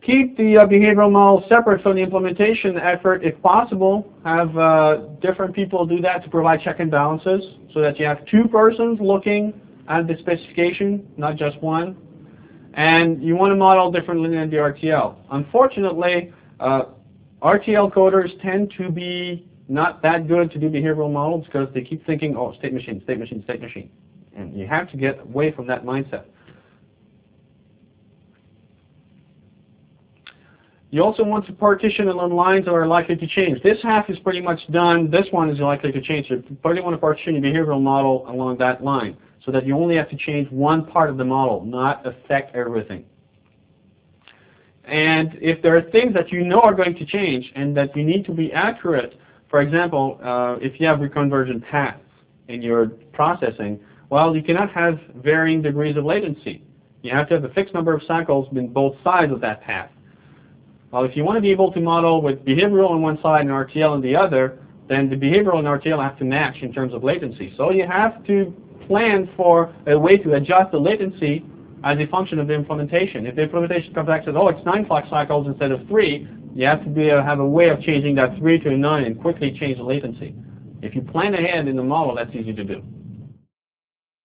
keep the behavioral model separate from the implementation effort, if possible. Have different people do that to provide check and balances, so that you have two persons looking at the specification, not just one. And you want to model differently than the RTL. Unfortunately, RTL coders tend to be not that good to do behavioral models because they keep thinking, oh, state machine, state machine, state machine. And you have to get away from that mindset. You also want to partition along lines that are likely to change. This half is pretty much done. This one is likely to change. So you probably want to partition your behavioral model along that line so that you only have to change one part of the model, not affect everything. And if there are things that you know are going to change and that you need to be accurate, for example, if you have reconversion paths in your processing, well, you cannot have varying degrees of latency. You have to have a fixed number of cycles in both sides of that path. Well, if you want to be able to model with behavioral on one side and RTL on the other, then the behavioral and RTL have to match in terms of latency. So you have to plan for a way to adjust the latency as a function of the implementation. If the implementation comes back and says, oh, it's 9 clock cycles instead of 3, you have to have a way of changing that 3 to a 9 and quickly change the latency. If you plan ahead in the model, that's easy to do.